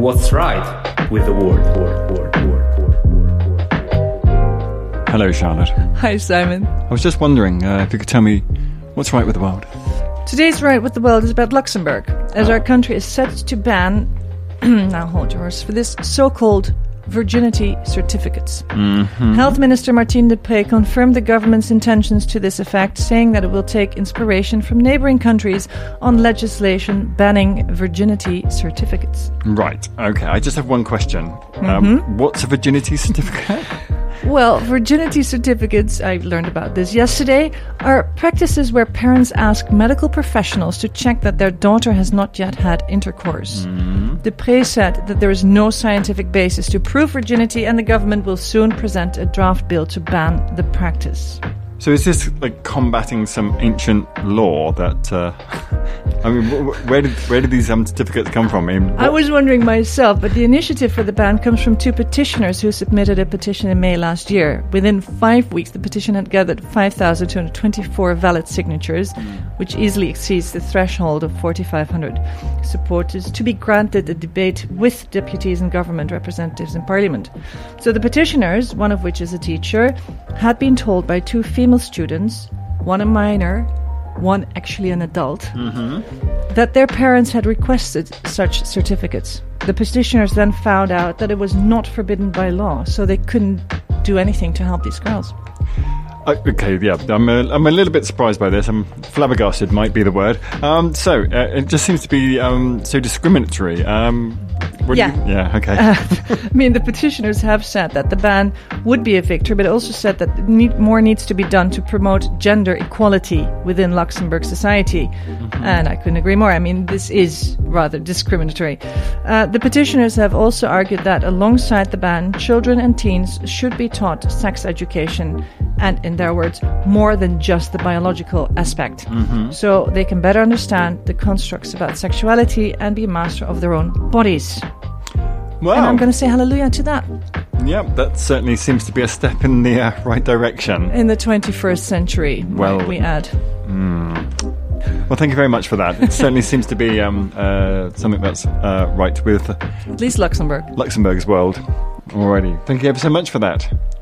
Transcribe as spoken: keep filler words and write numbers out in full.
what's right with the world. world, world, world, world, world, world. Hello, Charlotte. Hi, Simon. I was just wondering uh, if you could tell me what's right with the world. Today's Right with the World is about Luxembourg, as oh. our country is set to ban, now hold yours, for this so-called virginity certificates. Mm-hmm. Health Minister Martine Deprez confirmed the government's intentions to this effect, saying that it will take inspiration from neighbouring countries on legislation banning virginity certificates. Right, okay. I just have one question. Mm-hmm. Um, what's a virginity certificate? Well, virginity certificates, I learned about this yesterday, are practices where parents ask medical professionals to check that their daughter has not yet had intercourse. Mm-hmm. Deprez said that there is no scientific basis to prove virginity, and the government will soon present a draft bill to ban the practice. So is this like combating some ancient law that... Uh, I mean, wh- where did where did these um, certificates come from? I, mean, I was wondering myself, but the initiative for the ban comes from two petitioners who submitted a petition in May last year. Within five weeks, the petition had gathered five thousand two hundred twenty-four valid signatures, which easily exceeds the threshold of four thousand five hundred supporters to be granted a debate with deputies and government representatives in Parliament. So the petitioners, one of which is a teacher, had been told by two female students, one a minor, one actually an adult, mm-hmm. that their parents had requested such certificates. The petitioners then found out that it was not forbidden by law, so they couldn't do anything to help these girls. Uh, okay, yeah, I'm a, I'm a little bit surprised by this. I'm flabbergasted, might be the word. Um, so, uh, it just seems to be um, so discriminatory. Um, what yeah. Do you, yeah, okay. Uh, I mean, the petitioners have said that the ban would be a victory, but also said that need, more needs to be done to promote gender equality within Luxembourg society. Mm-hmm. And I couldn't agree more. I mean, this is rather discriminatory. Uh, the petitioners have also argued that alongside the ban, children and teens should be taught sex education and, in their words, more than just the biological aspect. Mm-hmm. So they can better understand the constructs about sexuality and be master of their own bodies. Wow. And I'm going to say hallelujah to that. Yeah, that certainly seems to be a step in the uh, right direction. In the twenty-first century, well, might we add. Mm. Well, thank you very much for that. It certainly seems to be um, uh, something that's uh, right with... At least Luxembourg. Luxembourg's world. Alrighty. Thank you ever so much for that.